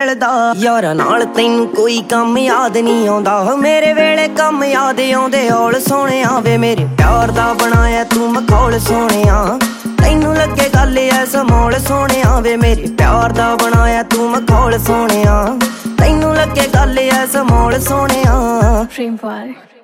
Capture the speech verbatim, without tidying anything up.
ਮਿਲਦਾ। ਯਾਰਾਂ ਨਾਲ ਤੈਨੂੰ ਕੋਈ ਕੰਮ ਯਾਦ ਨਹੀਂ ਆਉਂਦਾ, ਮੇਰੇ ਵੇਲੇ ਕੰਮ ਯਾਦ ਆਉਂਦੇ ਔਲ ਸੋਹਣਿਆ ਵੇ। ਮੇਰੇ ਪਿਆਰ ਦਾ ਬਣਾਇਆ ਤੂੰ ਮਖੌਲ ਸੋਹਣਿਆ, ਤੈਨੂੰ ਲੱਗੇ ਗੱਲ ਐ ਸਮੋਲ ਸੋਹਣਿਆ ਵੇ। ਮੇਰੇ ਪਿਆਰ ਦਾ ਬਣਾਇਆ ਤੂੰ ਮਖੌਲ ਸੋਹਣਿਆ, ਤੈਨੂੰ ਲੱਗੇ ਗੱਲ ਐ ਸਮੋਲ ਸੋਹਣਿਆ। Dream Boy